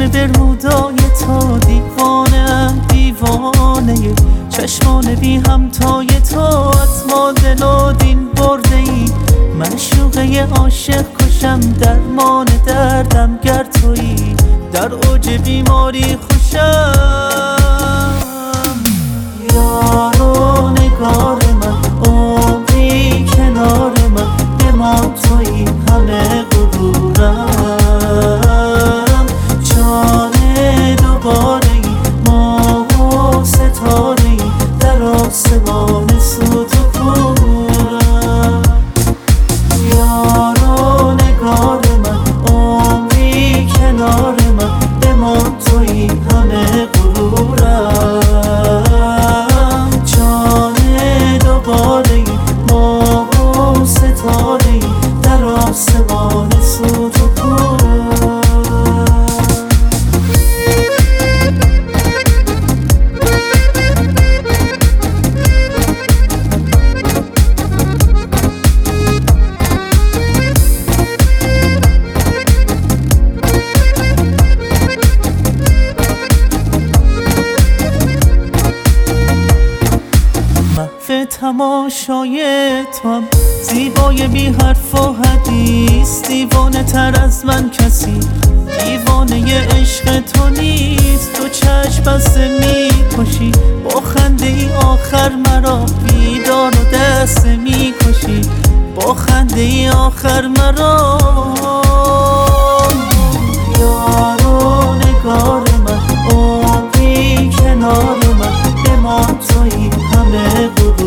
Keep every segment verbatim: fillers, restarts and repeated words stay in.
چشمان برمودای تو، دیوانه‌ام دیوانه چشمان بی همتای تو. از ما دل و دین برده ای، معشوقه عاشق کشم، درمان دردم گر تویی، در اوج بیماری خوشم. یار و نگار من، عمری کنار من، بمان تویی همه غرورم. جان دوباره ای، ماه و ستاره ای، در آسمان سود و کورم. یار و نگار من، عمری کنار من، بمان تویی همه غرورم. جان دوباره ای، ماه و ستاره ای، در آسمان سود و کورم. محو تماشای تو هم زیبای بی حرف و حدیث، دیوانه تر از من کسی دیوانه عشق تو نیست. تو چشم بسته می کشی، با خنده ای آخر مرا بیدار و دست می کشی، با خنده ای آخر مرا. یار و نگار من، عمری کنار من، بمان تویی همه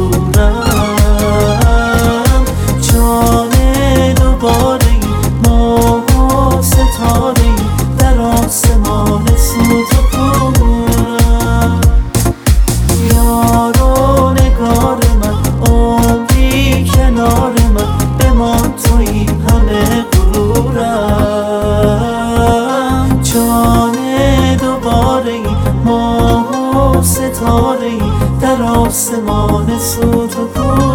غرورم. جان دوباره ای، ماه و ستاره ای، در آسمان سود و کورم. یار و نگار من، عمری کنار من، بمان تویی همه غرورم. جان دوباره ای، ماه و ستاره ای، در آسمان سود و کورم.